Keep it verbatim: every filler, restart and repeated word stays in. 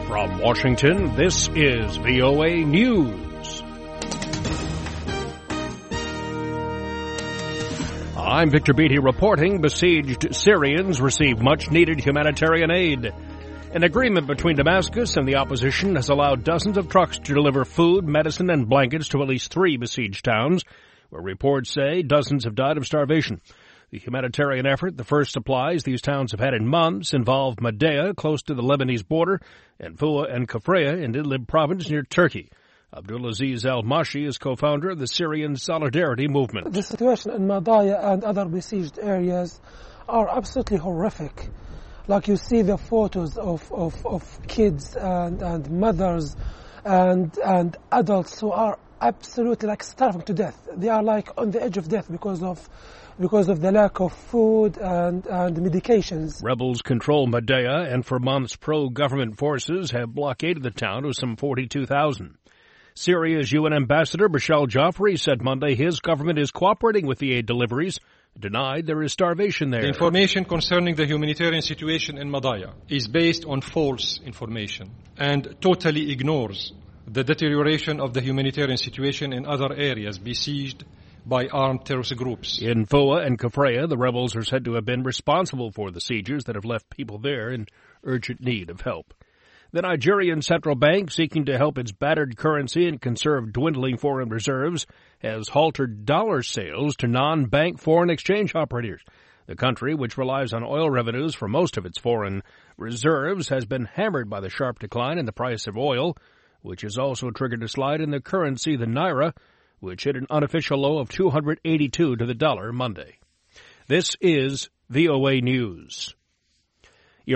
From Washington, this is V O A News. I'm Victor Beatty reporting besieged Syrians receive much-needed humanitarian aid. An agreement between Damascus and the opposition has allowed dozens of trucks to deliver food, medicine, and blankets to at least three besieged towns, where reports say dozens have died of starvation. The humanitarian effort, the first supplies these towns have had in months, involve Madea, close to the Lebanese border, and Fua and Kafraya in Idlib province near Turkey. Abdulaziz Al-Mashi is co-founder of the Syrian Solidarity Movement. The situation in Madaya and other besieged areas are absolutely horrific. Like you see the photos of, of, of kids and, and mothers and, and adults who are absolutely like starving to death. They are like on the edge of death because of because of the lack of food and, and medications. Rebels control Madea, and for months pro-government forces have blockaded the town with some forty-two thousand. Syria's U N ambassador Bashar Jafri said Monday his government is cooperating with the aid deliveries, denied there is starvation there. The information concerning the humanitarian situation in Madaya is based on false information and totally ignores the deterioration of the humanitarian situation in other areas besieged by armed terrorist groups. In Fua and Kafraya, the rebels are said to have been responsible for the sieges that have left people there in urgent need of help. The Nigerian central bank, seeking to help its battered currency and conserve dwindling foreign reserves, has halted dollar sales to non-bank foreign exchange operators. The country, which relies on oil revenues for most of its foreign reserves, has been hammered by the sharp decline in the price of oil, which has also triggered a slide in the currency, the naira, which hit an unofficial low of two hundred eighty-two to the dollar Monday. This is V O A News.